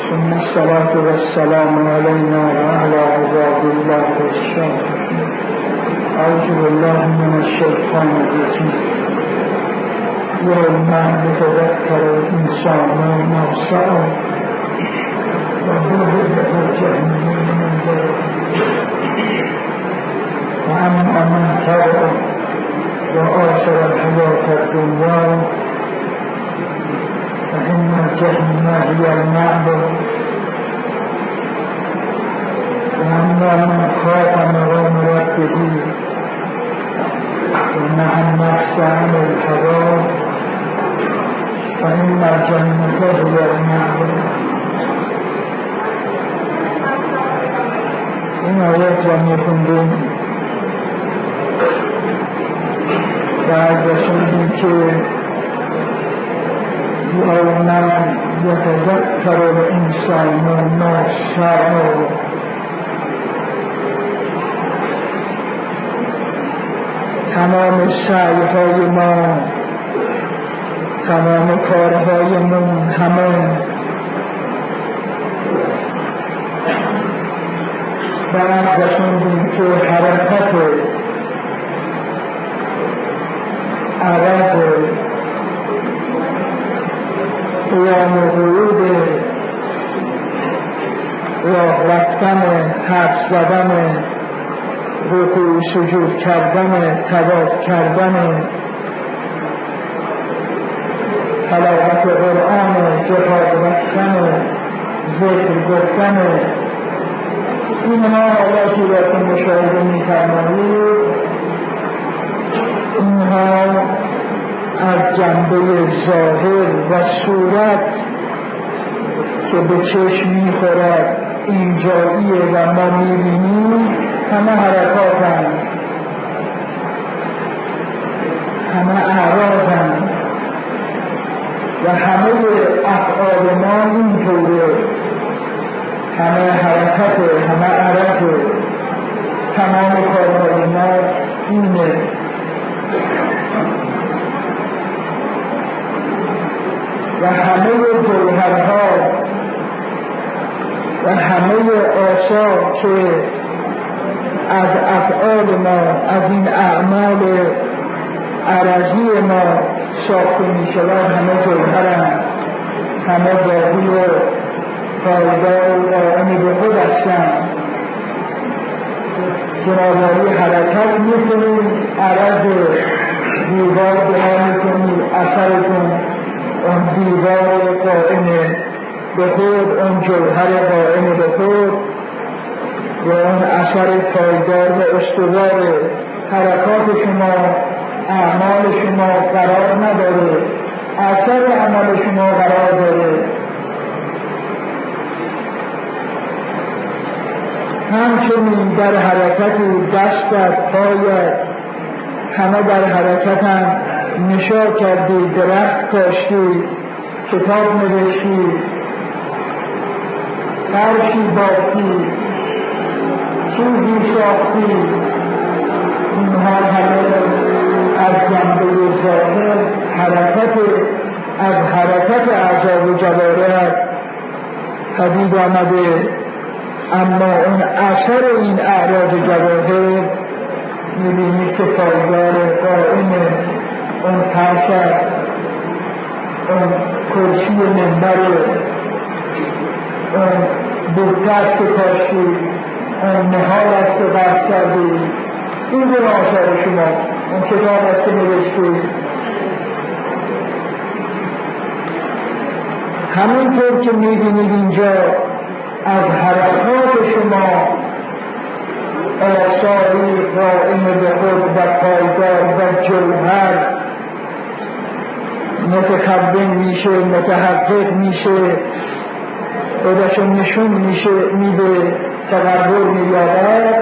ثم الصلاة والسلام علينا وعلى عباد الله الصالحين. أعوذ بالله من الشيطان الرجيم. يوم يتذكر الإنسان ما سعى وبرزت جهنم من ذلك وأما من تبع وآثر الحياة الدنيا فإن الجحيم هي المأوى وأما من خاف مقام ربه ونهى النفس عن الهوى فإن الجنة هي المأوى. این آیات را می‌خوندیم و رسولی که یوم یتذکر الانسان ما سعی، تمام سعی‌های ما، تمام کارهایمون، همه بعد رسوندیم که حرکت عرض قیام و قعود، راه رفتن، حرف زدن، رکوع سجود کردن، طواف کردن، تلاوت قرآن، جهاد رفتن، ذکر گفتن، اینها آیاتی را که مشاهده می‌فرمایید اینها از جنبه ظاهر و صورت که به چشم می‌خورد اینجاییه و ما می‌بینیم همه حرکاتند، همه اعراضند و همه افعال ما اینطوره، همه حرکت، همه عرض، تمام کارهای ما اینه. و همه جوهرها و همه آثار که از افعال ما، از این اعمال عرضی ما ساخته می شود، همه جوهرند، همه باقی و پایدار و قائم به خود هستند. جنابالی حرکت میکنیم، عرض دیوار بنا میکنیم، اثرتون اون دیوار قائم به خود، اون جوهر قائم به خود و اون اثر پایدار و استوار حرکات شما، اعمال شما قرار نداره، اثر عمل شما قرار داره. همچنین در حرکت دستت، پایت، همه در حرکت هم. نشا کردی، درخت کاشتی، کتاب نوشتی، فرشی بافتی، چیزی ساختی، اینها همه از جنبه ظاهر حرکت، از حرکت اعضا و جوارح پدید آمده. اما اون اثر این اعراض جواهر می‌بینید که پایدار، قائمه، اون فرشت، اون کرسی منبر، اون بوته‌است که کاشتی، اون نهال‌است که بست کردی، این دون آثار شما، اون کتاب‌است که نوشتی. همینطور که می‌بینید اینجا از حرکات شما آثاری قائم به خود و پایدار و جوهر متکون میشه، متحقق میشه، خودشو نشون میده، تغییر مییابد.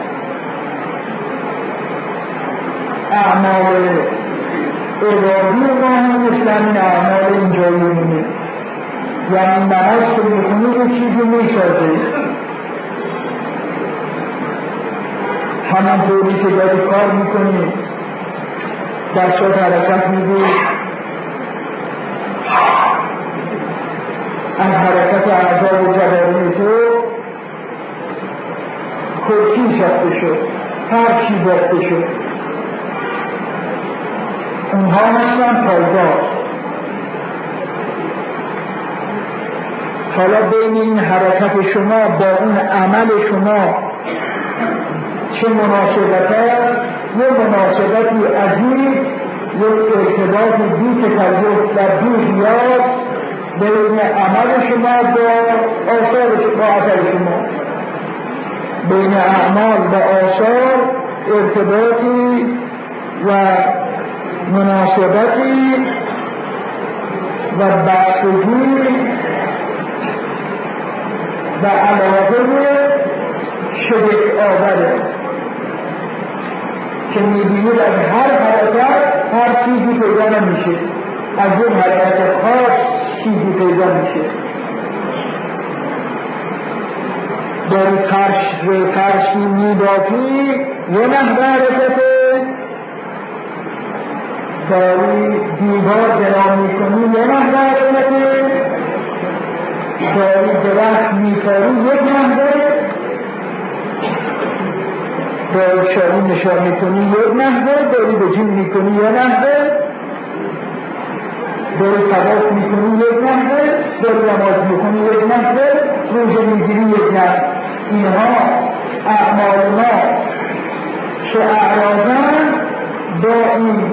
اعمال عبادی ما هم مثل این اعمال اینجایی میمونه، یعنی نماز که میخونی یه چیزی میسازه، همانطوری که داری کار میکنی، دستات حرکت میدی، از حرکت اعضای جواری تو کرسی ساخته شد، هر چی بافته شد، اونها هستن پایدار. حالا بین این حرکت شما با اون عمل شما چه مناسبت هست؟ یه مناسبتی عجیب، یک ارتباط بی تکلف و بی قیاس بین عمل شما با اثر شما، بین اعمال و آثار ارتباطی و مناسبتی و بستگی و علاقه شدت آوره که می‌بینید از هر حرکت هر چیزی پیدا نمیشه، از اون حرکت خاص چیزی پیدا میشه. داری فرشی میبافی یه نحوه حرکته، داری دیوار بنا میکنی یه نحوه حرکته، داری درخت میکاری یک نحوه، داری شاری نشان میکنی یک نحوه، داری به جیم میکنی یه نحوه، داری تواف میکنی یک نحوه، داری نماز میکنی یک نحوه، روزه میگیری یک نحوه. اینها اعمال ما که اعراضن با این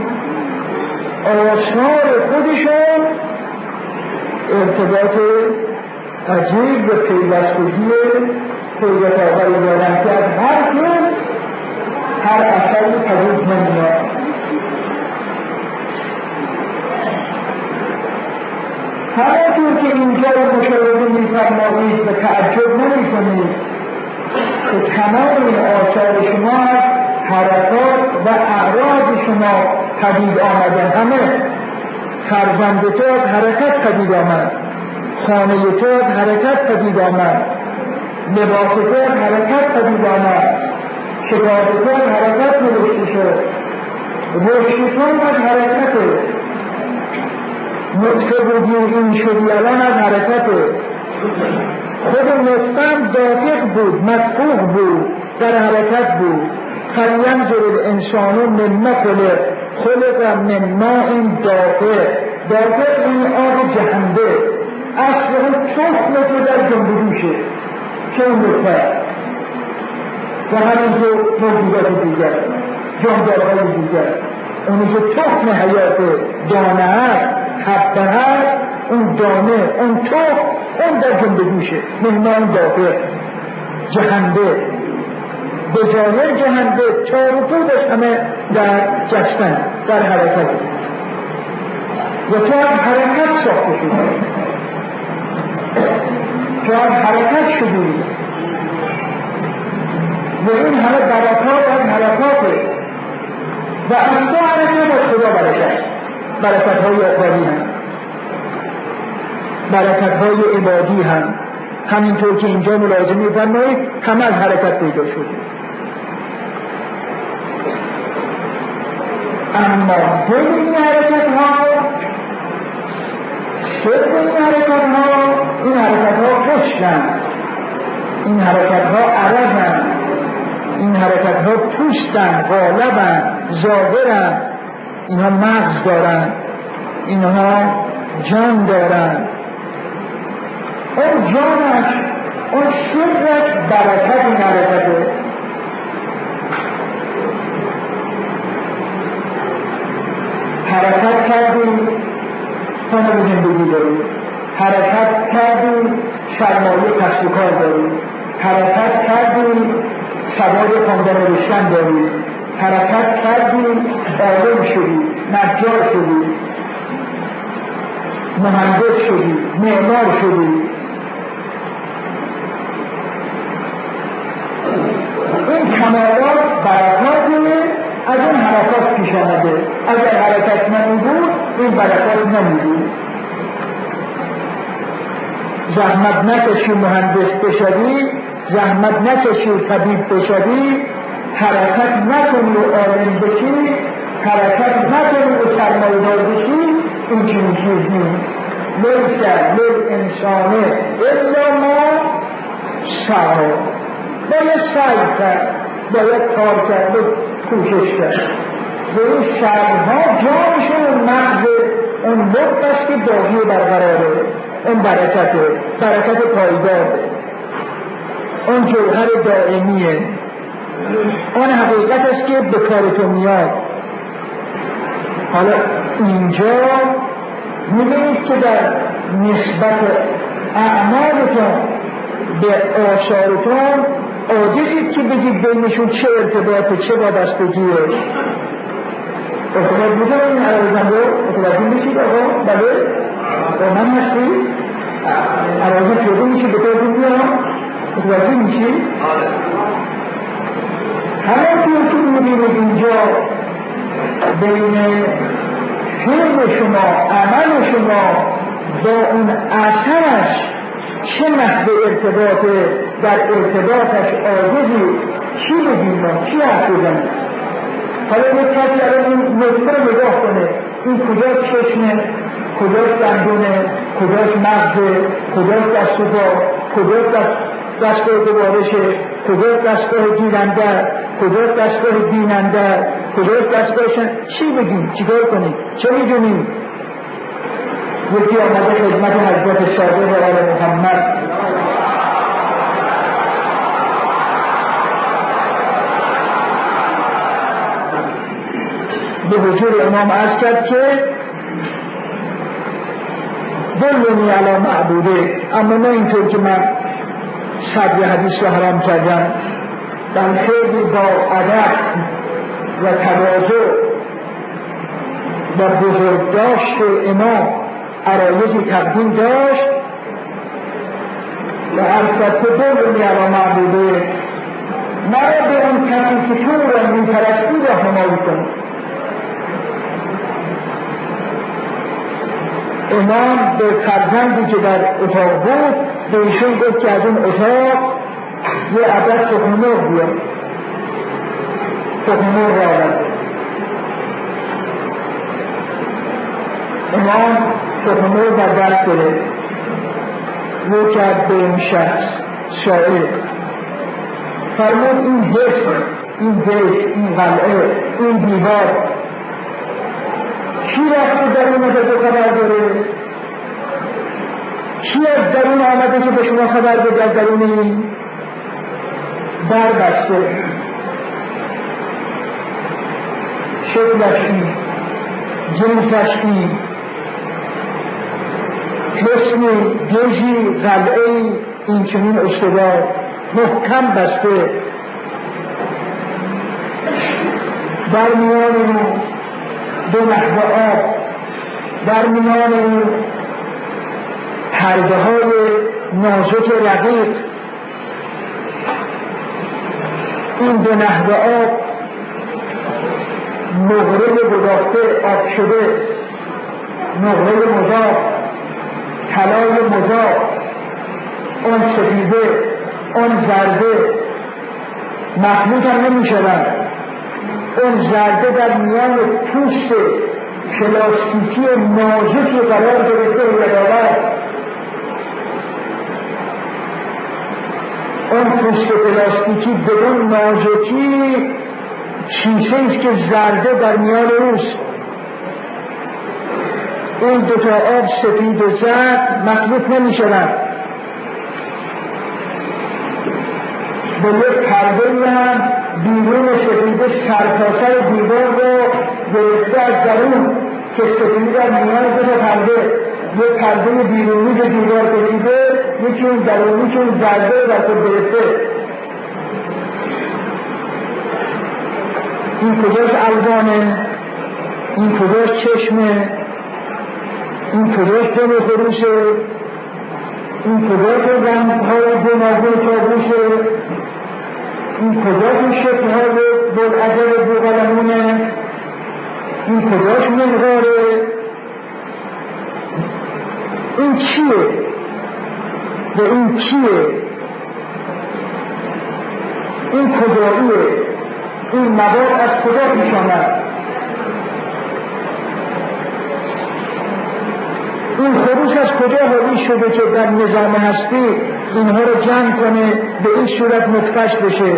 آثار خودشون ارتباط عجیب و پیوستگی پیوست آوری دارن که از هر کس هر اثری پدید نمیاد. همانطور که اینجا رو مشاهده می‌فرمایید و تعجب نمی‌کنید که تمام این آثار شما از حرکات و اعراض شما پدید آمدن. همه فرزند تو از حرکت پدید آمد، خانه تو از حرکت پدید آمد، لباس تو از حرکت پدید آمد، کتاب تو از حرکت نوشته شد، رشد تو از حرکت، نطفه بودی این شدی الان از حرکته، خود نطفه‌ام دافق بود، مدفوق بود، در حرکت بود. فلینظر الانسان مما خلق من ماء دافق. دافق این آب جهنده، اصل اون تخم تو در جنبوشه که اون نطفه و همینطور موجودات دیگر، جاندارهای دیگر، اونی که تخم حیات دانه هست، حبه هست، اون دانه، اون تخم، اون در جنبوشه مهمان دافق جهنده، به ظاهر جهنده، چار و پودش همه در جستن، در حرکت و تو از حرکت ساخته شدی، تو از حرکت شدی و این همه برکات از حرکاته و از تو حرکت از خدا برکت های اخروی هم، برکت های عبادی هم، همینطور که اینجا ملاحظه می‌فرمایید همه از حرکت پیدا شده. اما دل این حرکت ها، صدق این حرکت ها پشتن، این حرکت ها عرضن، این حرکت ها پوستن، غالبن، ظاهرن، اینها مغز دارن، اینها جان دارن. اون جانش، اون سرش برکت این حرکته. حرکت کردیم تنه به زندگی داریم، حرکت کردیم سرمایه کسب و کار داریم، حرکت کردیم سواد خواندن و نوشتن داریم، حرکت کردیم عالم شدیم، نجار شدیم، مهندس شدیم، معمار شدیم. این کمالات برکاتی از این حرکات پیش آمده. اگر حرکت نمی‌بود این برکات نمی‌بود. زحمت نکشی مهندس بشوی، زحمت نکشی طبیب بشوی، حرکت نکنی و عالم بشی، حرکت نکنی و سرمایه‌دار بشی، این چنین چیز نیست. لیس للانسان الا ما سعی. باید سعی کرد، باید کار کرد و کوشش کرد. به این سعیها جانشون و مغز اون لطف است که باقی برقراره، اون برکت پایداره، اون جوهر دائمیه، آن حقیقت است که به کار تو میاد. حالا اینجا میبینید که در نسبت اعمالتون به آثارتون عاجزید که بگید بینشون چه ارتباطه، چه وابستگیه. ارتباط بوده این عرایزم رو متوجه میشید آقا؟ بله؟ با من هستی؟ عرایزم شده میشید به طور میام؟ متوجه میشید؟ همه که میبینید اینجا بین فعل شما، عمل شما با اون اثرش چه نحوه ارتباطه، در ارتباطش عاجزی چی بگیم ما، چی حرف بزنیم؟ حالا یک کسی الان این نکته رو نگاه کنه، این کجاست چشمه، کجاست دندونه، کجاست مغزه، کجاست دست و پا، کجاست دستگاه گوارشه، کجاست دستگاه گیرنده، کجاست دستگاه بیننده، کجاست دستگاهشن، چی بگیم، چیکار کنیم، چه میدونیم؟ یکی آمده خدمت حضرت صادق و آل محمد به حضور امام عرض کرد که دلنی علی معبوده، اما نه اینطور که من صدر حدیث رو حرام کردم، در خیلی با ادب و تواضع و بزرگداشت امام عرایضی تقدیم داشت و عرض که دلنی علی معبوده، مرا به اون کسی که تو را می‌پرستی راهنمایی کن. امام به فرزندی که در اتاق بود به ایشون گفت که از اون اتاق یه عدد تخم‌مرغ بیار، تخم‌مرغ را آورد. امام تخم‌مرغ در دست گرفت، رو کرد به این شخص شاعر، فرمود این حصن، این بیت، این قلعه، این دیوار کی رفته در اون آمده که خبر داره؟ کی از درون آمده که به شما خبر بده از درون این؟ در بسته، شکلش این، جنسش این، حسنی، گژی، قلعه‌ای، این چنین استوار محکم بسته، در میان دو نحوه آب، در میان پرده های نازک رقیق، این دو نحوه آب نقره گذاشته آب شده، نقره مضاف، طلای مضاف، آن سفیده، آن زرده مخلوط هم نمی شود. اون زرده در میان پوست پلاستیکی نازکی قرار گرفته و یداور، اون پوست پلاستیکی بدون نازکی کیسه است که زرده در میان اوست. این دوتا آب سفید و زرد مخلوط نمی شود. به یک پرده هم بیرون سفیده سرتاسر دیوار رو گرفته از درون که سفیده در میان دو تا پرده، یک پرده بیرونی به دیوار کشیده، یکی اون درونی که اون زرده در خود گرفته. این کجاست الوانه، این کجاست چشمه، این کجاست دم خروشه، این کجاست رنگ‌های گوناگون طاووشه، این کجاست شکل‌های بلعجب بوقلمونه، این کجاست منقاره، این چیه و این کیه، این کجاییه، این مواد از کجا پیش آمد؟ این خروس از کجا حالی شده که در نظام هستی اینها رو جمع کنه به این صورت نطفه‌اش بشه؟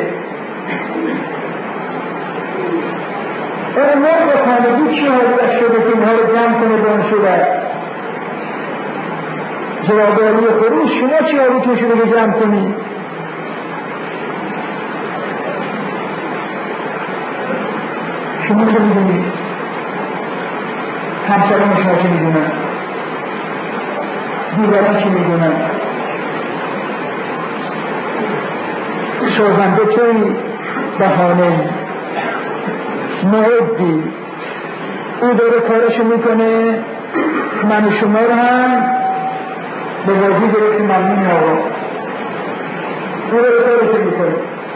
مرغ خانگی چی حالیش شده که اینها رو جمع کنه به اون صورت؟ جوابالی خروس شما چی حالی که شده که جمع کنی؟ شما چه میدونید؟ همسران شما چه میدونن؟ دیگران چه میدونن؟ سوزنده توی بهانه معدی او داره کارشو میکنه، من و شما رو هم به بازی گرفتی ممنون آقا. او داره کارشو میکنه،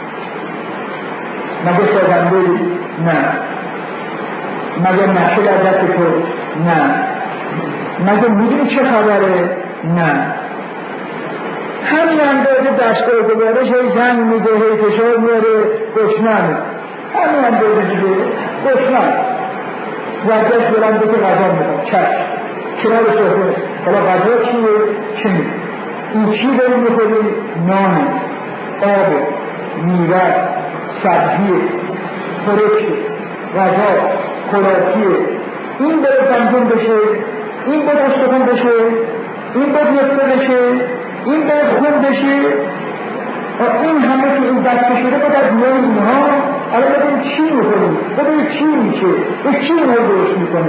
مگه سوزنده؟ نه. مگه نشه لذت تو؟ نه. مگه میدونی چه خبره؟ نه. همین اندازه دستگاه گوارش هی زنگ میده، هی فشار میاره، گشنمه. همین اندازه دیگه گشنم وردش بلند بکه غذا میدم، چشم کنار صحبه. حالا غذا چیه؟ چی میده؟ این چی داری میخوری؟ نانه، آبه، میوه، سبزیه، خورشته، غذا، خوراکیه. این باید زنجون بشه، این باید استخون بشه، این باید نطفه بشه، این باید خون بشه. این همه که این دسته شده باید از نوع اینها. الان ببین چی میکنیم، ببین چی میشه، به چی اینها درست میکنه.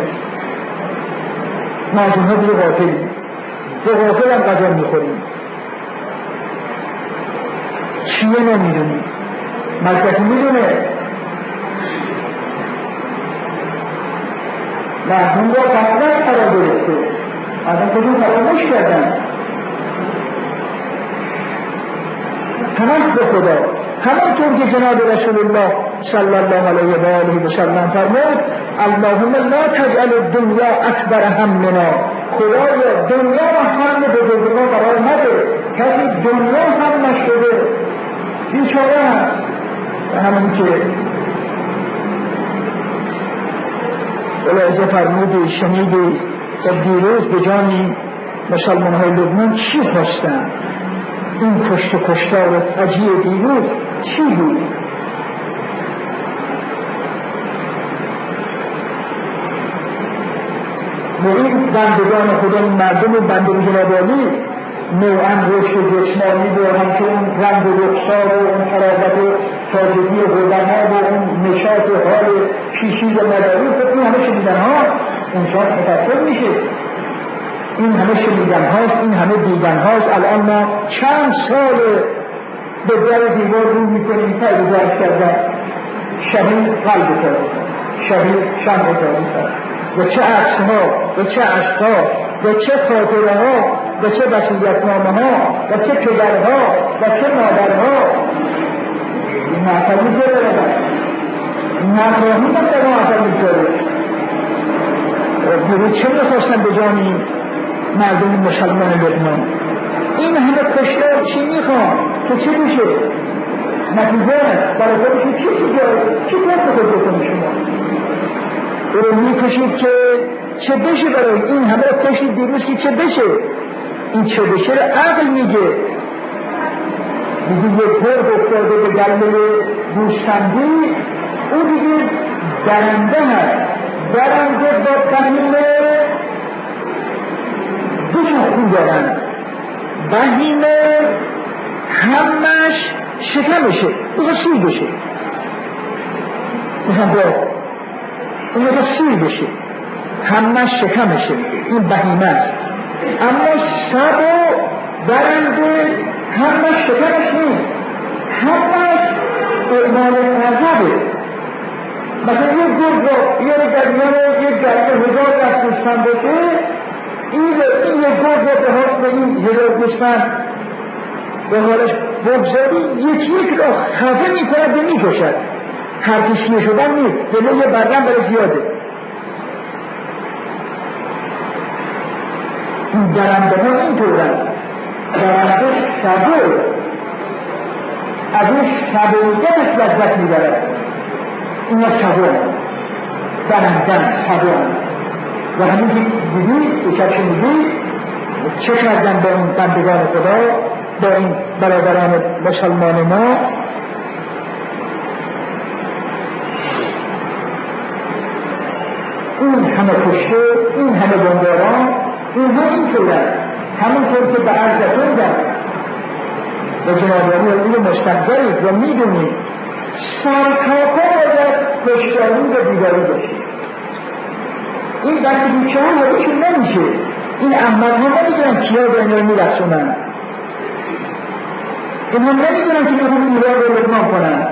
مردم ها دیگه غافلی، به غافل هم غذا میخوریم، چیه نمیدونیم. مرکزی میدونه مردم را غفلت قرار گرفته، مردم کجا فراموش کردن. همه به خدا، همانطور که جناب رسول الله صلی الله علیه و آله و سلم فرمود اللهم لا تجعل الدنیا اکبر همنا. خدایا دنیا و هم بزرگ ما قرار نده. کسی دنیا هم نشده بیچاره هست. و همون که الهی فرمودی شنیدی که دیروز به جانی مسلمان های لبنان چی خواستن؟ این کشت و کشتار و فجیع دیروز چی بود؟ و این بندگان خدا، این مردم بندگان جنابالی نوعا رشد و جسمانی و همچون رنگ و رخسار و اون حرارت و تازگی قدم‌ها و اون نشاط و حال پیشی و مداری، خب این همه شنیدن ها انسان متأثر میشه. این همه شنیدن هاست، این همه دیدن هاست. الان ما چند سال به در دیوار رو میکنیم پایدار کردن شهید قلب کرد، شهید شمع کرد و چه عکس‌ها و چه عشق‌ها و چه خاطره‌ها و چه وصیت‌نامه‌ها و چه پدرها و چه مادرها معتلی دارن، نفراهی در معتلی داره. دیروز چه میخواستن به جانی مردم مسلمان لبنان؟ این همه کشتار چی میخوان که چه بشه؟ نتیجه برای خودشون چی کار خود بکنی شما؟ او رو میکشید که چه بشه؟ برای این همه کشید دیروز که چه بشه؟ این چه بشه رو عقل میگه. دیگه یک گرگ افتاده به گله گوسفندی، او دیگه درنده هست. درنده با بهیمه دوشون خون دارن. بهیمه همش شکمشه، او سیر بشه، او سیر بشه، همش شکمشه. این بهیمه است. اما سب و درنده همش شکمش نیست، همش اعمال عذبه. مثلا یک گرگ یک گرگ 1000 دست گوسفند باشه، این یک گرگ به حال به این 1000 گوسفند به حالش بگذاری یک را خفه میکند و میکشد. هر کشیه شدن نیست، جلو یه برگم برای زیاده. این درنده ها این طورن. درنده شبه از اون شبهیتش لذت میبرد. این ها شبه درنده شبه و همین که دیدید اچت شنیدید چه کردن با این بندگان خدا، با این برادران مسلمان ما. این همه کشته، این همه بمباران، اینها اینطورن، همونطور که به عرضتون در و جنابانی این مستقبلید و میدونید سرکاکا باید کشتاری و بیداری باشید. این بچه بیچه ها حالشون نمیشه، این احمد ها نمیدونن کیا به اینها میرسونن، اینها نمیدونن که میخوام ایران رو لبنان کنن.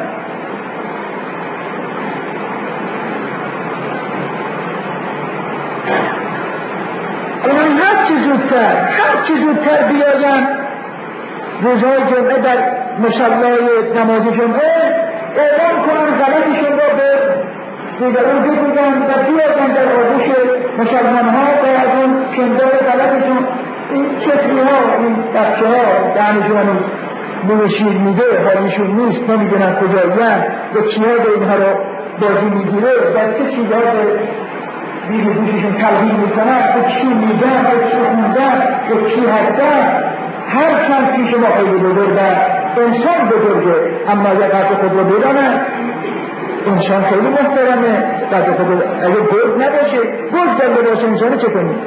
اونم هر چی زودتر بیاین روزهای جمعه در مصلای نماز جمعه اعلام کنن غلطشون را به دیگران بگوین و بیاین در آغوش مسلمان ها و از اون کندار غلطشون این کسری ها، این بچه ها دهنشون نور شیر میده، حالیشون نیست، نمیدونن کجایین و کیا به اینها را بازی میگیره و چه چیزها به دیگه گوششون تلقین میکنن، به چی میگن، به چی خوندن، به چی هستن. هر چند پیش ما خیلی بزرگن، انسان بزرگه اما اگر قدر خود رو بدانن انسان خیلی محترمه. قدر خود رو اگر گرد نباشه، گرد در لباس انسانه چه کنید؟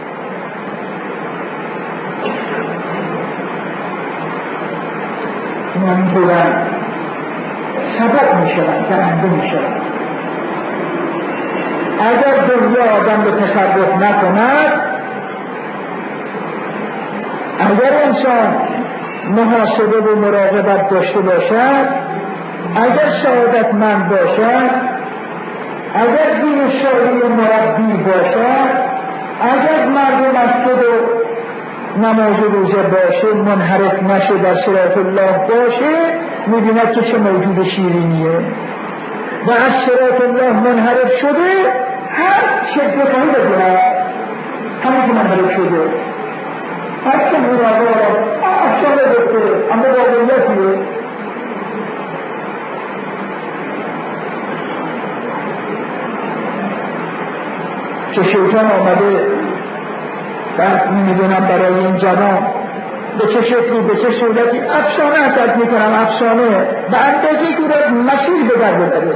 من بودن سبب میشون، درنده میشون. اگر دنیا آدم به تصرف نکند، اگر انسان محاسبه و مراقبت داشته باشد، اگر سعادتمند باشد، اگر دین شاهی و مربی باشد، اگر مردم از خود و نماز و روزه باشه، منحرف نشه، در صراط الله باشه، میبیند که چه موجود شیرینیه. و از صراط الله منحرف شده، هر چه بخواهی بگوید همه که منحرف شده، هر چه مراقبه افشانه بکته، اما واقعیتیه. که شیطان آمده بعد میدونم برای این جوان به چه شکلی به چه صورتی افسانه حسد میکنم، افسانه به اندازه که را مسیر به در ببره.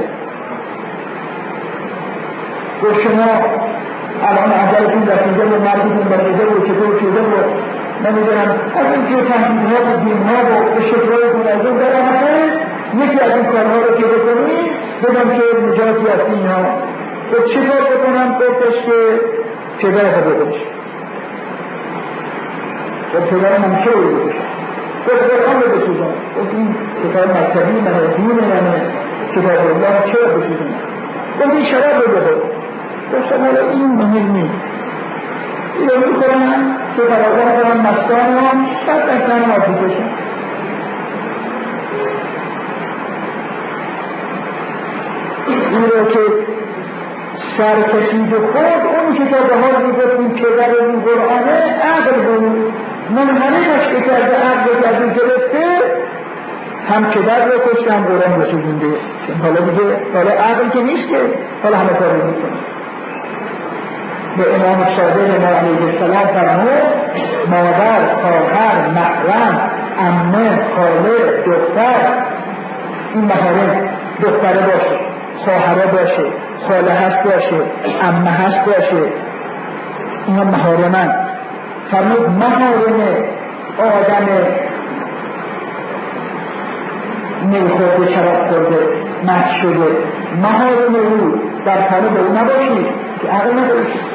و شما الان عجلتون رسیده و مردتون رسیده و چطور شده و نمیدونم از این که تنقیدها و دینها و به شکرهای گوناگون در آمده، یکی از این کارها رو که بکنید بدم که نجاتی از اینها و چه کار بکنم گفتش که پدر خود بکنش و پدر ممشه رو بکنش گفت قرآن رو بسوزن. گفت این کتاب مکتبی منه، دینه منه، کتاب الله چرا بسوزن؟ گفت این شراب رو بخور. گفتم حالا این مهم نیست، این رو میکنم که برادر کنم مستان هم بعد دستان آتی کشم. این رو که سرکشید خود اون که تا به حال میگفتیم پدر این قرآنه عقل بود، منحنفش که کرده عقل از این گرفته، هم پدر رو کشته هم قرآن رو سوزنده. حالا دیگه حالا عقل که نیست که حالا همه کار رو میکنه. به امام صادق ما علیه السلام فرمود مادر، خواهر، محرم، عمه، خاله، دختر، این محارم دختره باشه، خواهره باشه، خاله هست باشه، عمه هست باشه، اینا محارمن. فرمود محارم آدم میخورده، شراب خورده، مست شده، محارم او در خانه به او نباشید که عقل نداشت.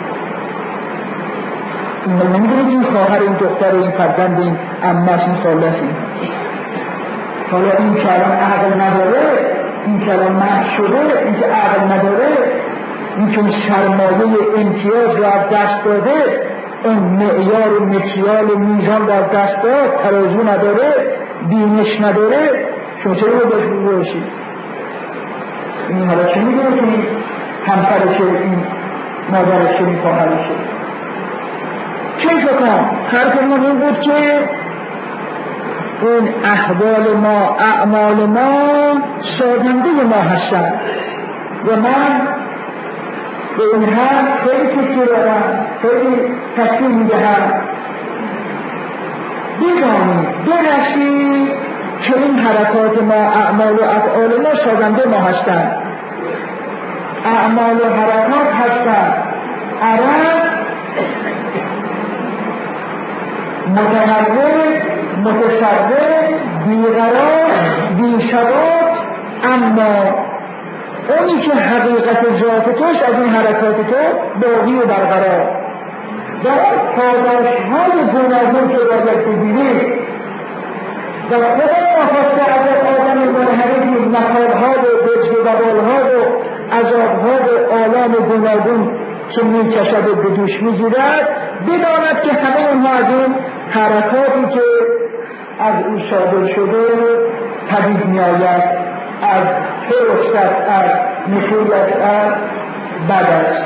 این نمیدونید این خواهر، این دختر، این فرزند، این عمه، این خاله است. حالا این که الان عقل نداره، این که الان مست شده، این که عقل نداره، این که سرمایه امتیاز را از دست داده، اون معیار و مکیال و میزان را از دست داد، ترازو نداره، بینش نداره، شما چرا رو باید باشید؟ این حالا چه میدونه که این همسرشه، این مادرشه، این خواهرشه؟ چه فکرم؟ حرفمون این بود که این احوال ما، اعمال ما سازنده ما هستن و من به اینها خیلی فکر دارم، خیلی تصمیم میدهم بنشید که این حرکات ما، اعمال و افعال ما سازنده ما هستند. اعمال و حرکات هستند عرض، متحرک، متصرف، بیقرار، بی‌ثبات، اما اونی که حقیقت ذات توست از این حرکات تو باقی و برقرار و پاداش‌های گوناگون که باید ببینید و خدا نخواسته اگر آدم منحرفی نکال‌ها و وجد و وبال‌ها و عذاب‌ها و آلام گوناگون که می‌کشد و به دوش می‌گیرد، بداند که همه اونها از این حرکاتی که از او صادر شده پدید می‌آید، از فرصت، از نفوذ، از بد است.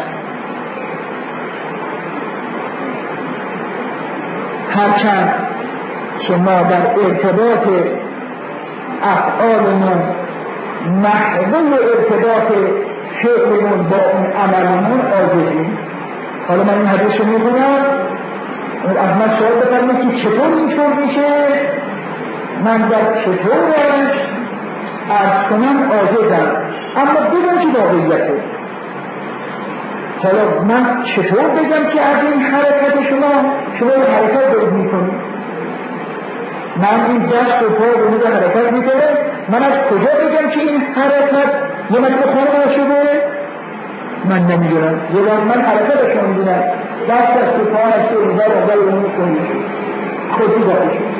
هرچند که ما در ارتباط افعالمون محور ارتباط فعلمون با اون عملمون عاجزیم. حالا من این حدیث رو میخونم، از من سوال بفرمایید که چطور اینطور میشه، من در چطورش عرض کنم عاجزم، اما بدون که واقعیته. حالا من چطور بگم که از این حرکت شما این حرکت دارید میکنید؟ من این دست و پا رو میده حرکت میکنه، من از کجا بگم که این حرکت یه مثل خانه شده؟ من نمیدونم. یه من حرکت شما میدونم، دست و پا هسته ایزار اول رو میکنید خودی داری شد.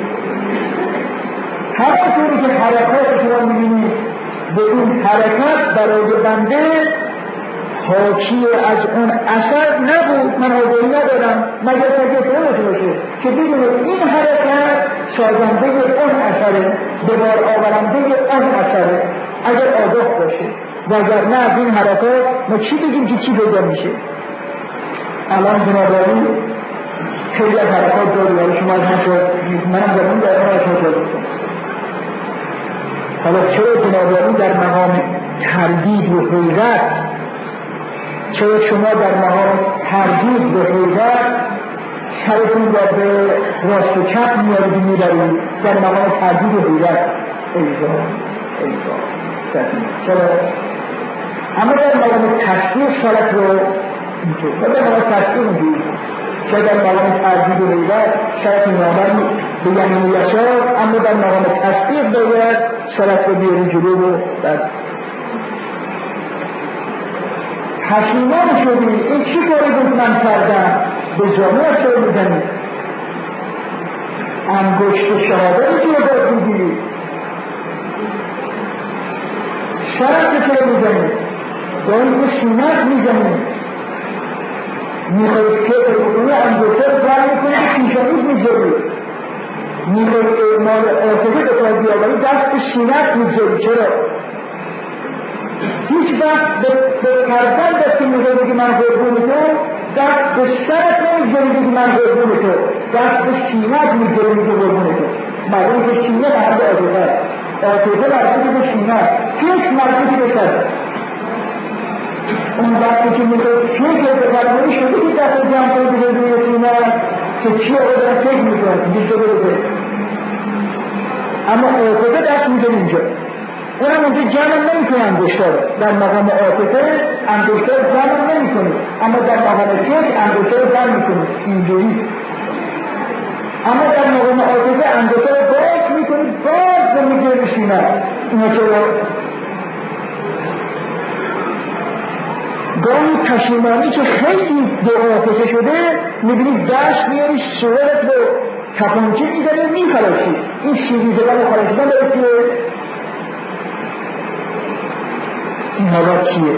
هر طوری که حرکات شما میبینید به این حرکت برای بنده حاکی از اون اثر نبود، من آگاهی ندارم مگر تکیه باشه که بدونید این حرکت سازنده اون اثره، به بار آورنده اون اثره اگر آگاه باشه. وگرنه از این حرکات ما چی بگیم که چی پیدا میشه؟ الان جنابالی خیلی از حرکات داری، شما از منم زمان در اون حرکات داری. حالا چرا جنابالی در مقام تردید و حیرت، چرا شما در مقام تردید و حیرت سرتون در به راست و چپ میارید میبرید، در مقام تردید و حیرت ایزا چرا؟ اما در مقام تصدیق سرت رو اینطور، در مقام تصدیق اینجور چرا در مقام تردید و حیرت سرت میابرید به یمین و یسار، اما در مقام تصدیق باید سرت رو بیاری جلو و بعد حکیمان شدی. این چی کاری بود من کردم؟ به جامعه سر میزنی، انگشت شهادتی که باید میگیری، سرت سر میزنی، باید به سینت میزنی، میخواید فکر بکنی انگشت رو بر میکنی پیشانیت میگذاری، میخواید اعمال آتفه به کار بیاوری دست به سینت میگذاری. چرا؟ هیچ وقت به کردن دستی میگه بگی من قربون تو، دست به سرت نمیگذاری بگی من قربون تو، دست به سینت میگذاری بگی قربون تو. مردم که سینه برد آتفه، آتفه برد به سینت، فکر مرکزی بکرد. اون دستی که میگه فکر بکرد شده که دست جمع کنی بگه روی سینت که چی آقا دارم فکر میکنم بیشتر بگه، اما آتفه دست میگه اینجا، اونم اونجا جمع نمی کنه انگشتر. در مقام عاطفه انگشتر جمع نمی کنه، اما در مقام فکر انگشتر جمع می کنه اینجوری. اما در مقام عاطفه انگشتر باز می کنه، باز نمی کنه بشینه. اینا چرا؟ گاهی پشیمانی که خیلی به عاطفه شده میبینید دست میاری صورت رو تپانچه میزنه میخراشی. این شیری زدن و خراشیدن داره که این حالا چیه؟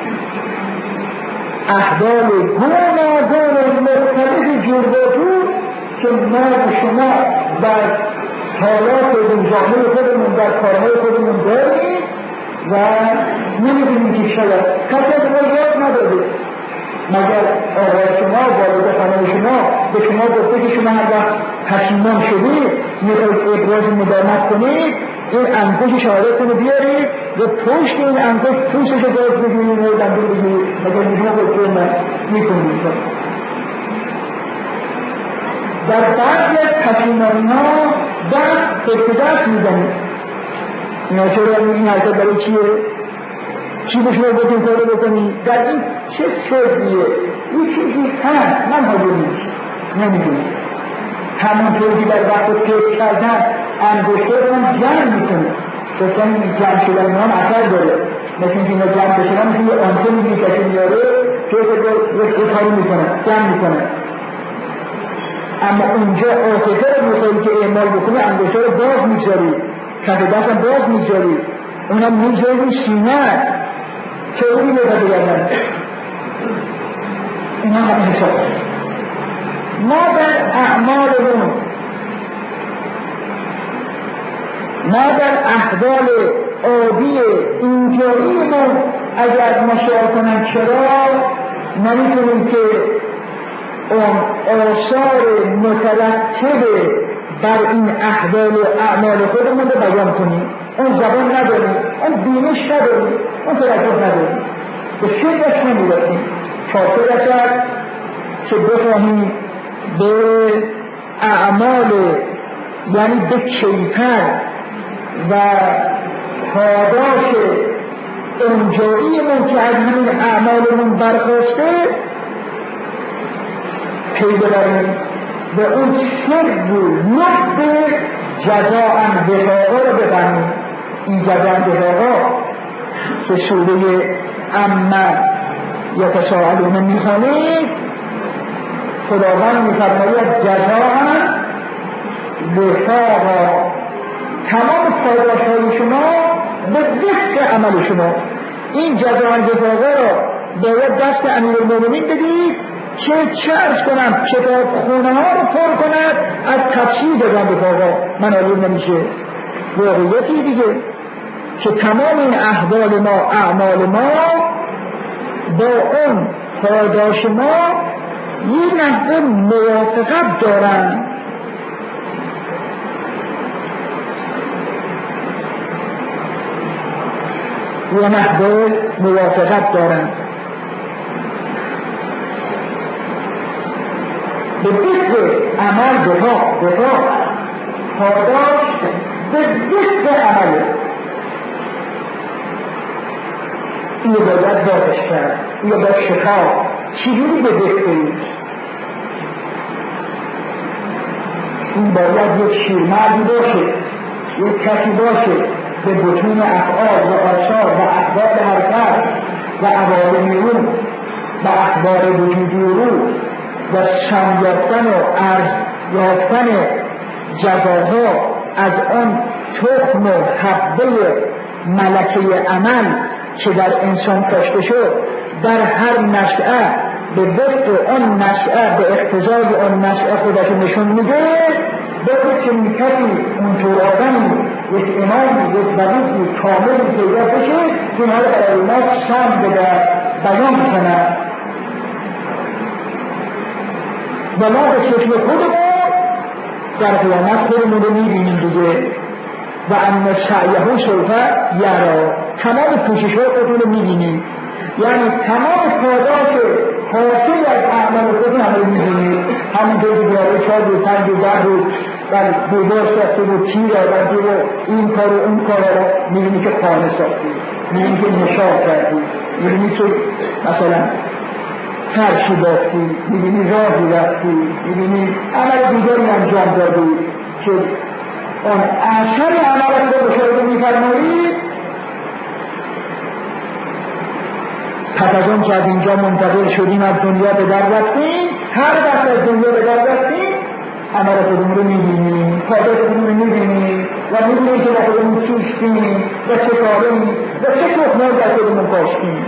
احوال گوناگون مختلف جرباتون که ما و شما در حالات روزانه خودمون در کارهای خودمون داریم و نمیدونیم که شاید کسی از ما یاد نداده، مگر آقای شما والد خانه شما به شما گفته که شما هر وقت پشیمان شدید میخواید ابراز مدامت کنید، این انگوش شهادتتون رو بیارید و پشت این انگوش پوستش رو باز بگیرید و دنبال بگیرید، مگر میشما گفته من میکنید. در بعضی از پشیمانی ها دست میزنید. اینا چرا این حرکت برای چیه؟ چی به شما بکنید کار بکنید؟ در این چه سریه؟ این چیزی هست من حاضر نمیدونم. همونطور که در وقت فکر کردن انگشته من جمع میکنه. گفتن این جمع شدن هم اثر داره. مثل اینکه اینا جمع بشنن مثل یه آنتنی میکشه میاره که یه کاری میکنه جمع میکنه. اما اونجا آتفه رو میخوایی که اعمال بکنه انگشته رو باز میگذاری، کف دست هم باز میگذاری، اونم میگذاری سینه چطوری بگذاری بگردن. اینا همه حساب ما در اعمالمون، ما در احوال عادی اینجاییمون اگر مشاهده کنن چرا نمیتونیم که اون آثار مترتب بر این احوال و اعمال خودمون رو بیان کنیم. اون زبان نداریم، اون بینش نداریم، اون توجه نداریم، به شدت نمیرسیم. کافر است که بخواهیم به اعمال یعنی به کیفر و پاداش اونجاییمون که از همین اعمالمون برخواسته پی ببریم و اون سر نقطه جزاء وفاقا رو بفهمیم. این جزاء وفاقا که سوره اما یتساءلون میخوانید خداوند میفرماید جزاء وفاقا، تمام پاداش‌های شما به وفق عمل شما. این جزاء وفاقا رو باید دست امیرالمومنین بدید که چه ارز کنم کتاب خونه ها رو پر کند از تفسیر جزاء وفاقا. من معلوم نمیشه واقعیتی دیگه که تمام این احوال ما اعمال ما با اون پاداش ما یه نحوه موافقت دارن. یه نحوه موافقت دارن به وفق عمل وفاق پاداش به وفق عمل. اینو باید بازش کرد، اینو باید شکار. چجوری به وفق این باید یک شیرمردی باشه، یک کسی باشه به بطون افعال و آثار و احوال حرکت و عوالمیون و اخبار وجودی رو و شم یافتن و عرض یافتن جزاها از آن تخم و حبه ملکه عمل که در انسان کاشته شد در هر نشأه به وفق آن نشأه به اقتضای آن نشأه خودش نشون میده. باید که میکردی اونطور آدمی یک امامی یک بدیدی کاملی پیدا بشه که اینها رو برای ما شم بده بیان کنه و ما به چشم خودمون در قیامت خودمون رو میبینیم دیگه. و اما سعیه سوف یرا، تمام پوشش های خودمون رو میبینیم، یعنی تمام پاداش حاصل از اعمال خودمون هم رو میبینیم. همونطور که بیاره 4 روز 5 روز 10 روز و دیوار ساخته و تیر آوردی و این کار و اون کار رو میبینی که خانه ساختی، میبینی که نشاط کردی، میبینی که مثلا فرشی بافتی، میبینی راهی رفتی، میبینی عمل دیگری انجام دادی که آن اثر عمل رو مشاهده میفرمایید. پس از اون که از اینجا منتقل شدیم از دنیا به در رفتیم، هر وقت از دنیا به در رفتیم عمل خودمون رو میبینیم، پاداش خودمون رو میبینیم و میبینیم که با خودمون چیستیم و چه کاریم و چه تخمار در خودمون کاشتیم.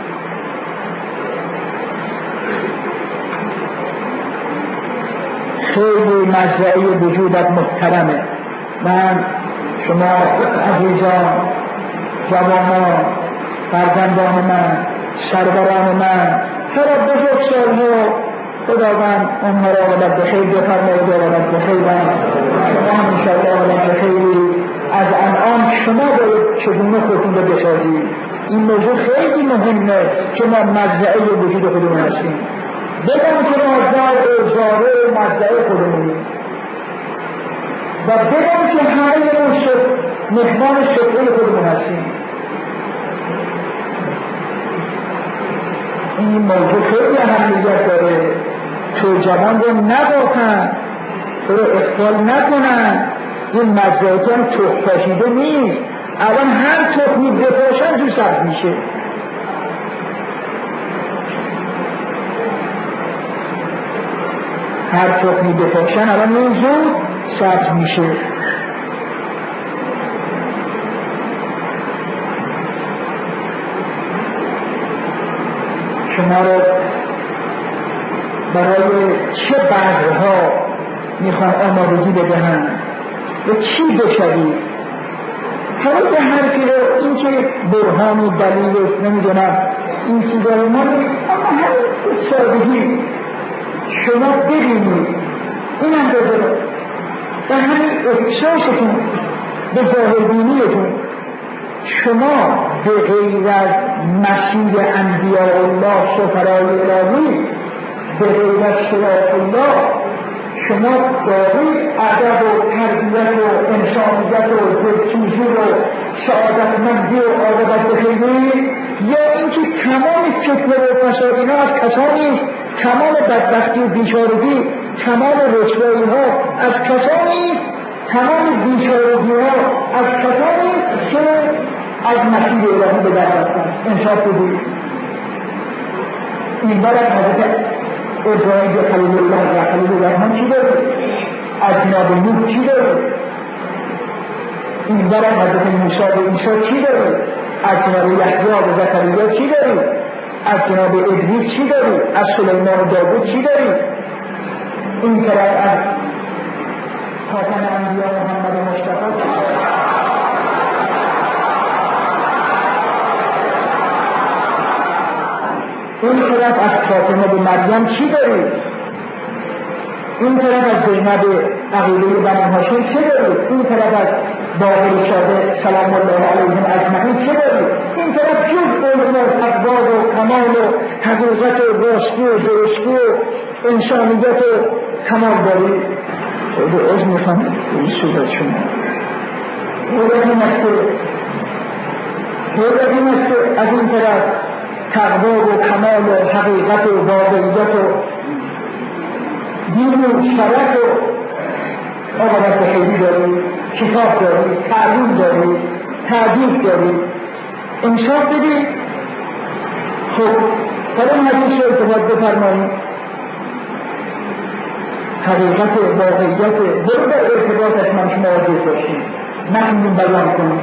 خیلی مزرعه وجودت محترمه. من شما عزیزان، جوانان، فرزندان من، سروران من، هر بزرگسال‌ها خداوند اونها را عاقبت به خیر بفرماید و عاقبت به خیر شما هم انشاءالله عاقبت به خیری. از الان شما باید چگونه خودتون رو بسازید. این موضوع خیلی مهمه که ما مزرعه وجود خودمون هستیم. بدون که ما زاره مزرعه خودمونیم و بدون که همه اون مهمان شکل خودمون هستیم. این موضوع خیلی اهمیت داره. تو جوان رو نباکن، تو رو اخفال نکنن. این مجرایت هم تخم پاشیده نیست. الان هر تخمی بپاشن تو سبز میشه. هر تخمی بپاشن الان این زود سبز میشه. شما رو برای چه بذرها میخوان آمادگی بدهن و چی بشوید؟ حالا به هر که این که برهان و دلیل نمیدونم این چیزا رو ما اما همین سادگی شما ببینید این هم بذاره و همین احساستون به ظاهربینیتون شما به غیر از مسیر انبیاء الله سفرای الهی به غیر از شریعت الله شما دارید ادب و تربیت و انسانیت و دلسوزی و سعادتمندی و عاقبت بخیری یا اینکه تمام فتنه و فساد اینا از کسانی تمام بدبختی و بیچارگی تمام رسوایی ها از کسانی تمام بیچارگی ها از کسانی که از مسیح الهی به در رفتن انصاف بدید. این برای حضرت ابراهیم خلیل الله و خلیل الرحمن چی داره؟ از جناب نوح چی داره؟ این برای حضرت موسی و عیسی چی داره؟ از جناب یحیی و زکریا چی داره؟ از جناب ادریس چی داری؟ از سلیمان و داوود چی داری؟ این طرف از خاتم انبیا محمد مصطفی این طرف از فاطمه به مریم چی داری؟ این طرف از زینب عقیله بنی هاشم چی داری؟ این طرف از باقر شاده سلام الله علیهم اجمعین چی داری؟ این طرف جز علم و اقوال و کمال و حقیقت و راستی و درستی و انسانیت و کمال داری. خیلی از میخوام این صورت شما حیلت این است که از این طرف تقوا و کمال و حقیقت و واقعیت و دین و شرف و عاقبت بخیری داری، کتاب داری، تعلیم داری، تعدیب داری، انصاف بدی. خب در این حدیث رو ارتباط بفرمایید حقیقت و واقعیت برو در ارتباطش من شما واجه باشید نکنیم بیان کنیم.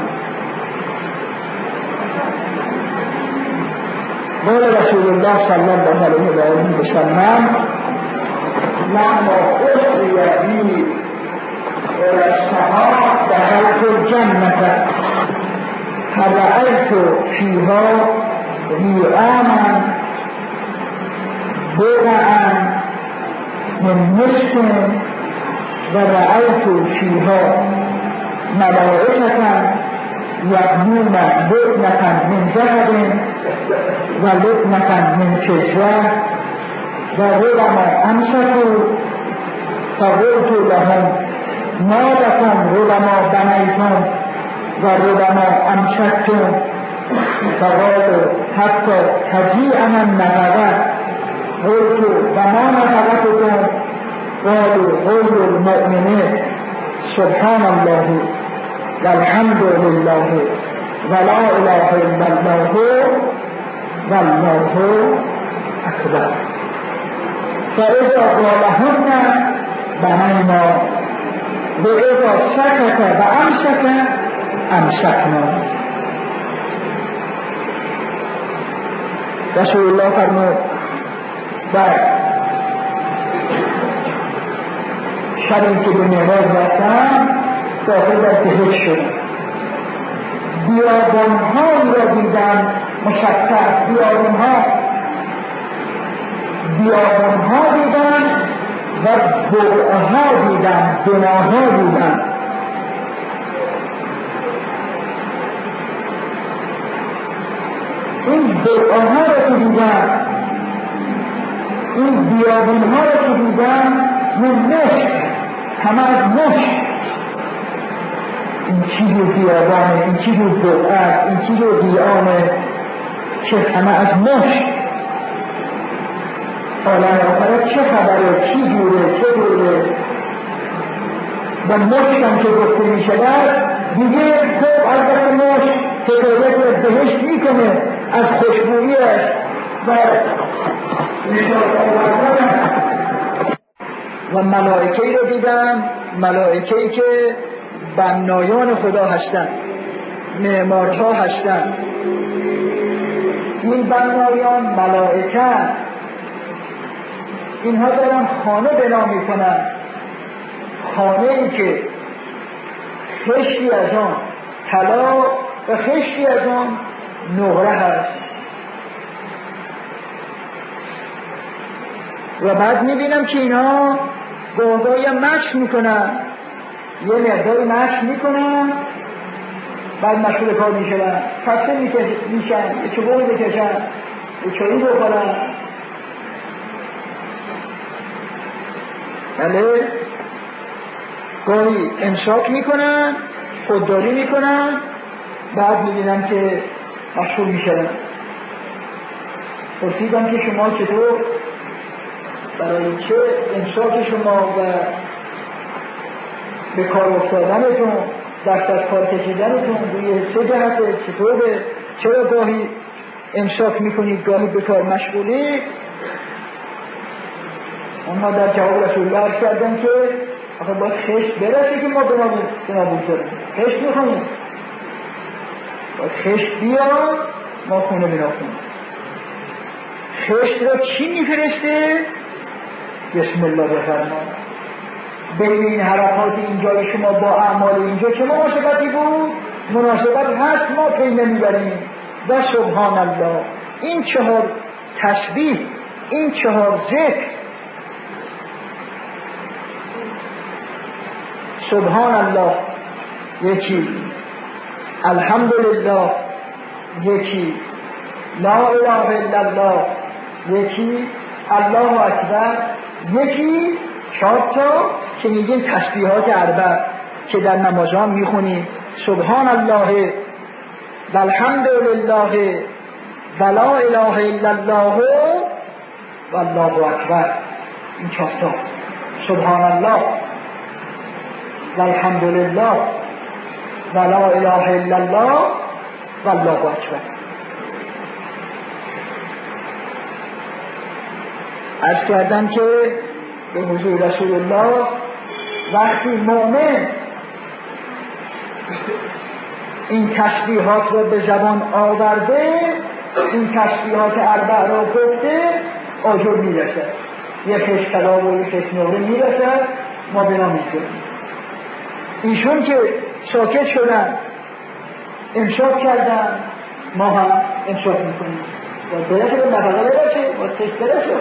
قال رسول الله صلی الله علیه و آله و سلم لما أسري بي إلى السماء دخلت الجنة فرأيت فيها ريعانا بضعا من مسك ورأيت فيها ملائكة يبنون لبنة من ذهب ولبنة من فضة وربما أمسكوا فقلت لهم ما لكم ربما بنيتم وربما أمسكتم فقالوا حتى تجيئنا النفقة قلت وما نفقتكم قالوا غير المؤمنين سبحان الله والحمد لله ولا إله إلا الله والله أكبر فإذا قالهن بنينا وإذا سكت وأمسك أمسكنا. رسول الله فرمود بعد شبی که به معراج رفتم داخل در بهشت شدم، بیابان‌هایی را دیدم مشخص، بیابان‌ها دیدم و برعها دیدم، بناها دیدم. این برعها را که دیدم، این بیابان‌ها را که دیدم، من مشک، همه از مشک این چی رو بیابانه، این چی رو بقعد، این چی رو بیانه که همه از مشت. عالم آخرت چه خبره، چی دوره، چه دوره و مشتم که گفته می شود دیگه خوب البته مشت حکایت از بهشت می کنه، از خوشبوییش و نشان آوردن. و ملائکه‌ای رو دیدم، ملائکه‌ای که بنایان خدا هستند، معمارها هستند. این بنایان ملائکه، اینها دارن خانه بنا میکنن، خانه ای که خشتی از آن طلا و خشتی از آن نقره هست. و بعد میبینم که اینا گاهی مشق میکنن، یه مقداری مشق میکنن، بعد مشغول کار میشن، خسته میشن، یه چوبون بکشن، یه چایی بخورن. بله، گاهی امساک میکنن، خودداری میکنن، بعد میبینم که مشغول میشن. پرسیدم که شما چطور برای چه امساک شما و به کار افتادنتون، دست از کار کشیدنتون روی سه جهته چطوره؟ چرا گاهی امساک میکنید، گاهی به کار مشغولید؟ اونها در جواب رسول الله عرض کردن که آخه باید خشت برسه که ما بنابود داریم، خشت میخونیم، باید خشت بیاد ما خونه بنا کنیم. خشت را چی میفرسته؟ بسم الله بفرما. بین این حرکات اینجای شما با اعمال اینجا چه مناسبتی بود؟ مناسبت هست، ما پی نمیبریم. و سبحان الله، این چهار تسبیح، این چهار ذکر، سبحان الله یکی، الحمدلله یکی، لا اله الا الله یکی، الله اکبر یکی، 4 تا که میگیم تسبیحات اربع که در نمازها میخونیم، سبحان الله و الحمدلله و لا اله الا الله و الله اکبر. این 4 تا سبحان الله و الحمدلله و لا اله الا الله و الله اکبر. عرض کردم که به حضور رسول الله وقتی مؤمن این تسبیحات را به زبان آورده، این تسبیحات اربع را گفته، آجر میرسد، یه خشت طلا و یه خشت نقره میرسد، ما بنا میکنیم. ایشون که ساکت شدن، امساک کردن، ما هم امساک میکنیم. باید برسه به نفقه برسه، باید خشت برسه.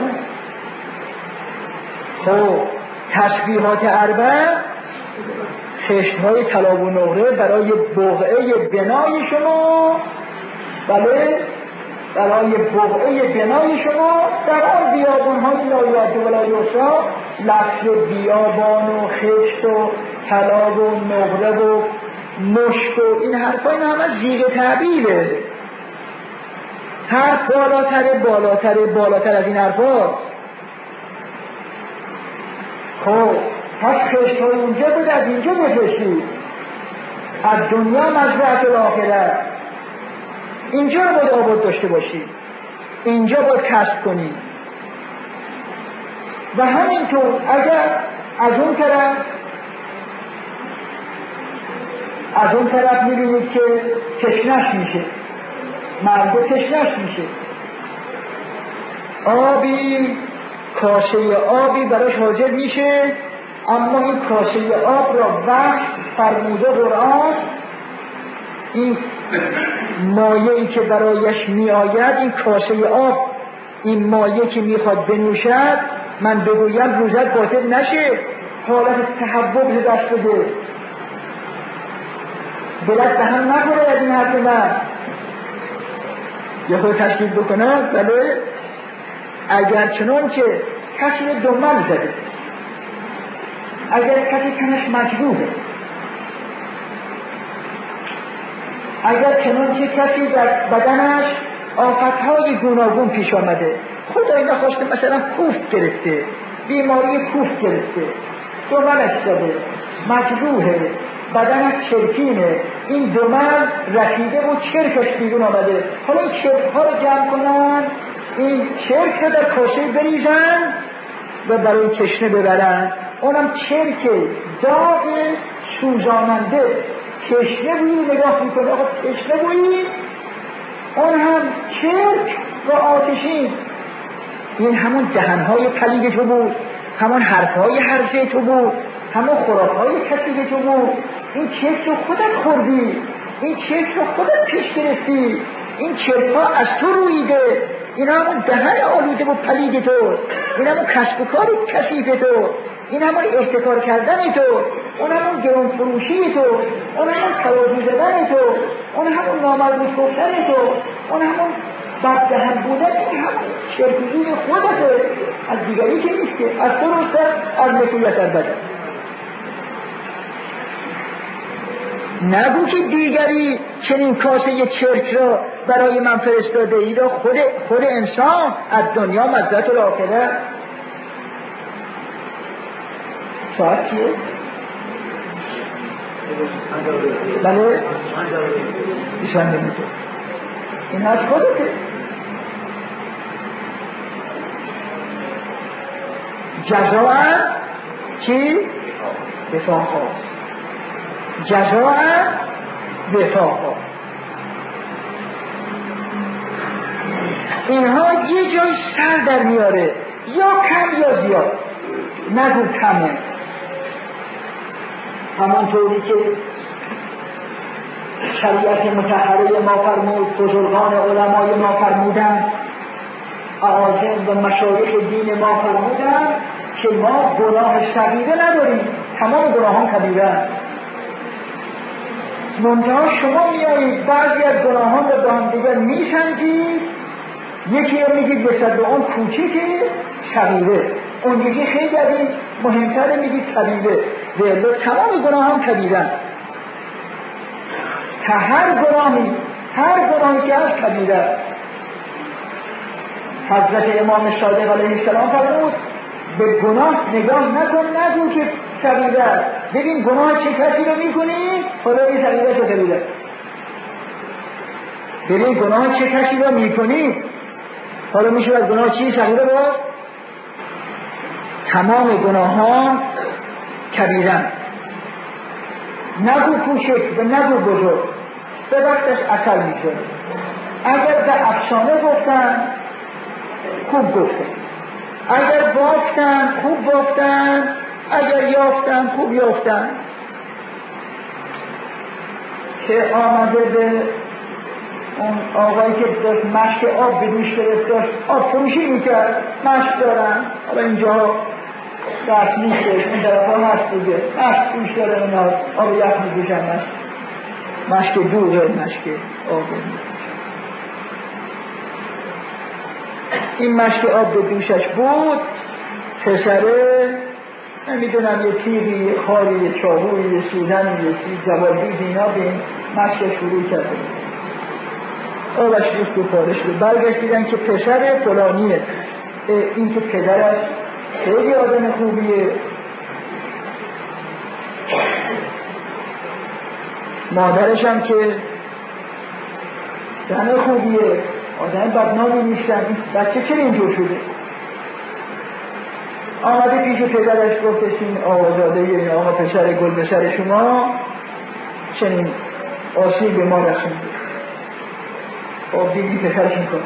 خب تسبیحات اربع خشت‌های طلا و نقره برای بقعه بنای شما، بله، برای بقعه بنای شما در آن بیابان‌های لایعات و لایحصی، لفظ بیابان و خشت و طلا و نقره و مشک و این حرفا، این همه زیر تعبیره. حرف بالاتر از این حرفا. خب پس خشت‌های اونجا بود، از اینجا بکشید، از دنیا مزرعه الاخره، اینجا رو باید آباد داشته باشید، اینجا باید کسب کنید. و همینطور اگر از اون طرف میبینید که تشنش میشه، مرد تشنش میشه، آبی، کاسه آبی براش حاضر میشه، اما این کاسه آب را وحی فرموده قرآن، این مایه‌ای که برایش می آید، این کاسه آب، این مایه که میخواد بنوشد، من بگویم روزت باطل نشه، حالت تحول دست بده، دلت به هم نخوره از این حرف من. یه خود تشکیل بکنم، بله، اگر چنان که کسی دنبال زده، اگر کسی تنش مجبوره، اگر چنانچه کسی در بدنش آفتهای گوناگون پیش آمده، خدای نخواسته مثلا کوفت گرفته، بیماری کوفت گرفته، دملش زده، مجروحه، بدنش چرکینه، این دمل رسیده و چرکش بیرون آمده، حالا این چرک ها رو جمع کنن، این چرک رو در کاسه بریزن و برای تشنه ببرن، اونم چرک داغ سوزاننده، تشنه بویی نگاه میکنه، آقا تشنه بویی، اون هم چرک و آتشین. این همون دهنهای پلید تو بود، همون حرفهای حرفه تو بود، همون خوراکهای کثیف تو بود. این چرک رو خودت خوردی، این چرک رو خودت پیش گرفتی، این چرک ها از تو رویده، این همون دهن آلوده و پلید تو، این همون کسب و کار کثیف تو، این همون احتکار کردن تو، اون همون گران فروشی تو، اون همون ترازو زدن تو، اون همون نامربوط گفتن تو، اون همون بد دهن بودن، این همون چرکوزی خودته، از دیگری که نیست که، از تو روسته از نکویت البته. نگو که دیگری چنین کاسه چرک را برای من فرستاده، ای را خود انسان از دنیا مزدت الاخره. ساعت چیه؟ بله؟ ایشان نمیده، این از خودته. جزاء چی؟ وفاقا، جزاء وفاقا. اینها یه جای سر در میاره، یا کم یا زیاد، نگو کمه. همانطوری که شریعت مطهره ما فرمود، بزرگان علمای ما فرمودن، اعاظم و مشایخ دین ما فرمودن که ما گناه صغیره نداریم، تمام گناهان کبیره. منتها شما میایید بعضی از گناهان رو با هم دیگر میسنجید، یکی رو میگید بسد به اون کوچیکه صغیره، اون یکی خیلی از این مهمتره میگید کبیره، و تمام گناهان کبیره. تا هر گناهی که هست کبیره. حضرت امام صادق علیه السلام فرمود به گناه نگاه نکن، نگو که کبیره. ببین گناه چه کسی رو میکنی، حالا این صغیره چه کبیره. ببین گناه چه کسی رو میکنی، حالا میشه از گناه چی صغیره باز. تمام گناهان کبیرن. نگو کوچک و نگو بزرگ، به وقتش اثر میشه. اگر به افسانه گفتن خوب گفتن، اگر بافتن خوب بافتن، اگر یافتن خوب یافتن. که آمده به اون آقایی که داشت مشک آب به دوش گرفت، داشت آب فروشی میکرد، مشک دارن، حالا اینجا دست نیست، این طرف ها هست دیگه، مشک دوش داره، اینا آب یخ میدوشن، مشک دوغه، مشک آبه. این مشک آب به دوشش بود، پسره نمیدونم یه تیغی، یه خاری، یه چاقوی، یه سوزن، یه جوابی دینا به این مشک شروع کرده، آبش ریخت و پاره شد. برگشت دیدن که پسر فلانیه، این که پدرش خیلی آدم خوبیه، مادرش هم که زن خوبیه، آدم بدنامی نیستن، این بچه چرا اینجور شده؟ آمده پیش پدرش گفتش این آقازاده، این آقا پسر گل به سر شما چنین آسیب به ما رسونده. خب دیدی پسرش میکنه.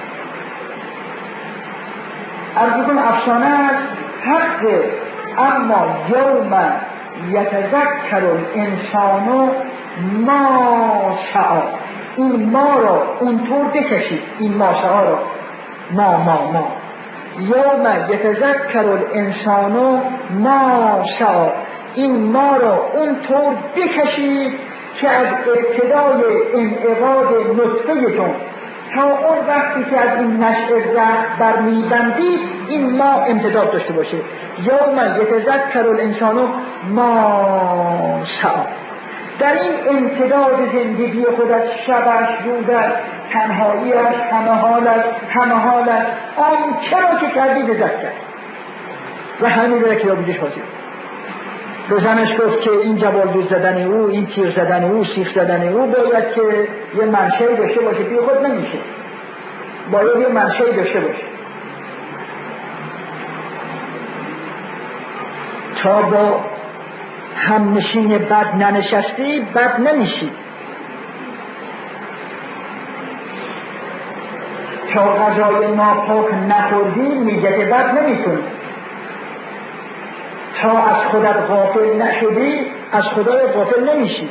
از بکن افسانه است حقه، اما یوم یتذکر الانسان ما سعی. این ما را اونطور بکشید، این ما سعی را ما یوم یتذکر الانسان ما سعی، این ما را اونطور بکشید که از ابتدای انعقاد نطفه‌تون تا اون وقتی که از این نشأه رخت برمیبندید این ما امتداد داشته باشه. یوم یتذکر الانسان ما سعی. در این امتداد زندگی خودت، شبش، روزش، تنهاییش، همه حالش آن چرا که کردی لذت کرد و همین رو که بودش حاضر. به زنش گفت که این جوالدوز زدن او، این تیر زدن او، سیخ زدن او باید که یه منشأی داشته باشه، بی خود نمیشه، باید یه منشأی داشته باشه. تا با همنشین بد ننشستی بد نمیشی، تا غذای ناپاک نخوردی نیت بد نمیکنی، تا از خودت غافل نشدی از خدای غافل نمیشی.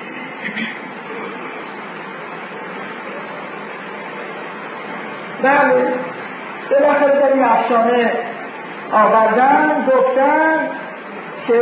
بله، بالاخره در این افسانه آوردن گفتن که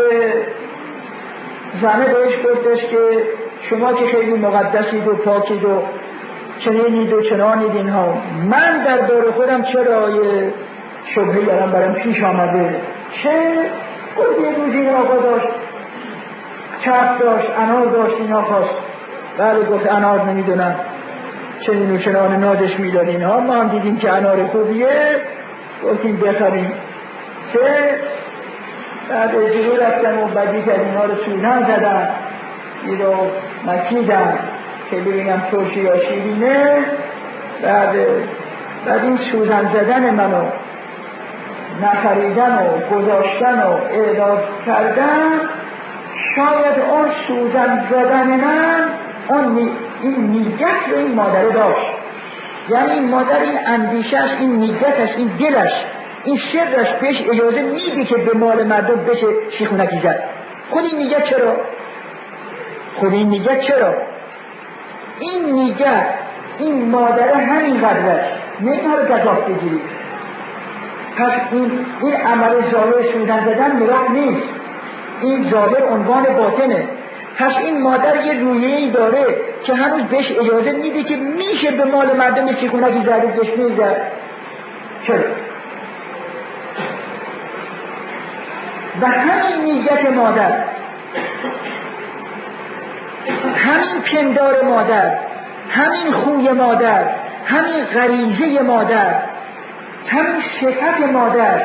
زنه بهش گفتش که شما که خیلی مقدسید و پاکید و چنینید و چنانید اینها، من در دور خودم چرا یه شبهی دارم برام پیش آمده. چه؟ گفت یه روز این آقا داشت چرب داشت، انار داشت، اینا خواست. بله گفت انار نمیدونم چنین و چنان نادش میداد اینها، ما هم دیدیم که انار خوبیه گفتیم بخریم. چه؟ بعد جلو رفتن و بدی که اینها رو سوزن زدن، این رو مکیدن که ببینم ترشی یا شیرینه. بعد این سوزن زدن منو نخریدن و گذاشتن و اعداد کردن، شاید اون سوزن زدن من این نیت رو این مادره داشت، یعنی این مادر این اندیشش، این نیتش، این دلش، این سرش بهش اجازه میده که به مال مردم بشه شیخونکی زد. خود این نیت چرا؟ این نیت این مادره همین قدرش نمی‌ها رو گذاف بگیرید. پس این عمل ظاهر سوزن زدن نگاه نیست، این ظاهر عنوان باطنه. پس این مادر یه رویه‌ای داره که هنوز بهش اجازه میده که میشه به مال مردم چیکونکی زدید بهش میزد. چرا؟ و همین نیت مادر، همین پندار مادر، همین خوی مادر، همین غریزه مادر، همین صفت مادر،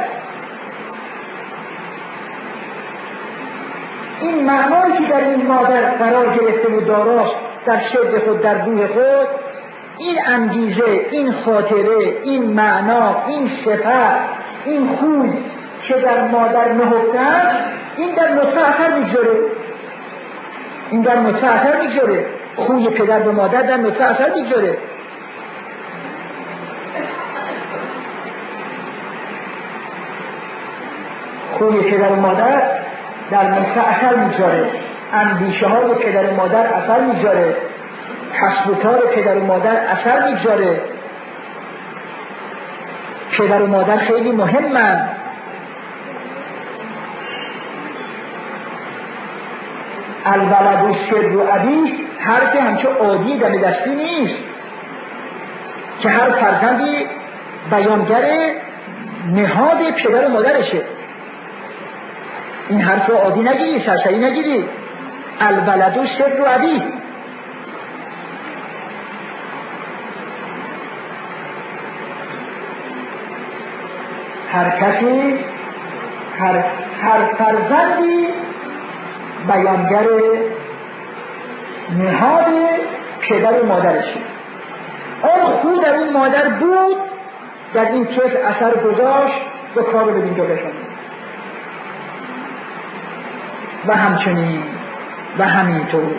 این معنایی که در این مادر قرار گرفته و داراست در شد خود، در روح خود، این انگیزه، این خاطره، این معنا، این صفت، این خوی که در مادر نهفته است، این در نطفه اثر میگذاره. خوی پدر به مادر در نطفه اثر میگذاره. خوی پدر و مادر در نطفه اثر میگذاره، اندیشه های پدر و مادر اثر میگذاره، کسب و کار پدر و مادر اثر میگذاره. پدر و مادر خیلی مهمن. الولد سر ابیه، حرف همچون عادی دم دستی نیست که هر فرزندی بیانگر نهاد پدر و مادرشه. این حرف رو عادی نگیری، سرسری نگیری. الولد سر ابیه، هر کسی، هر فرزندی بیانگر نهاد پدر و مادرشه. اون خود در این مادر بود، در این طفل اثر گذاشت و کار رو به اینجا رساند. و همچنین و همینطور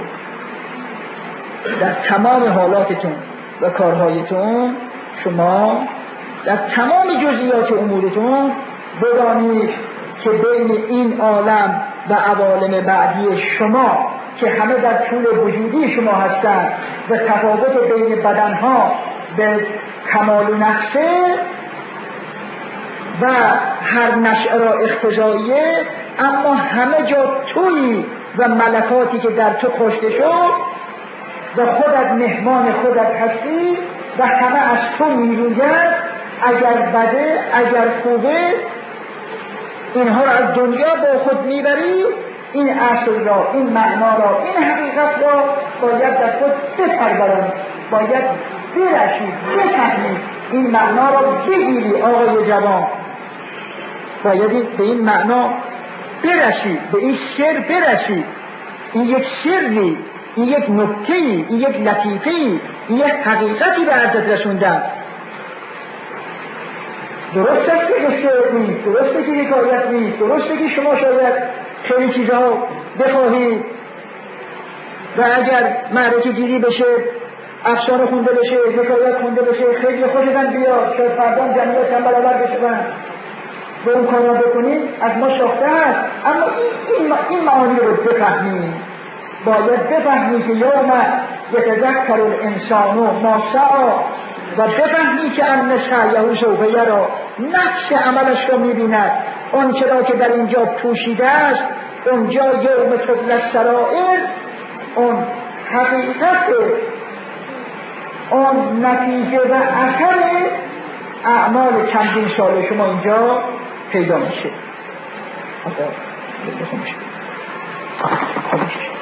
در تمام حالاتتون و کارهایتون، شما در تمام جزئیات امورتون بدانید که بین این عالم و عوالم بعدی شما که همه در طول وجودی شما هستند و تفاوت بین بدنها به کمال و نقصه و هر نشأه را اختزاییه، اما همه جا تویی و ملکاتی که در تو کشته شد و خودت مهمان خودت هستی و همه از تو میروید. اگر بده، اگر خوبه، اینها را از دنیا با خود میبری این اصل را، این معنا را، این حقیقت را باید در خود بپرورید، باید برشید، بفهمید، این معنا را بگیری. آقای جوان باید به این معنا برشید، به این سر برشید. این یک سری، این یک نکته‌ای، این یک لطیفه‌ای، این یک حقیقتی به عرضت رسوندن. درست است که شعر نیست، درسته که حکایت نیست، درسته که شما شاید خیلی چیزها بخواهید و اگر معرکه گیری بشه، افسانه خونده بشه، حکایت خونده بشه، خیلی خوشتان بیاد، شاید فردا جمعیت هم برابر بشن به اون کارا بکنید، از ما شاخته هست. اما این معانی رو بفهمید، باید بفهمید که یوم یتذکر الانسان ما سعی، و بفهمی که ان سعیه سوف یری، نفس عملش رو میبیند، اون چرا که در اینجا پوشیده است، اونجا یوم تبلی السرائر، اون حقیقت، اون نتیجه و اثر اعمال چندین سال شما اینجا پیدا میشه.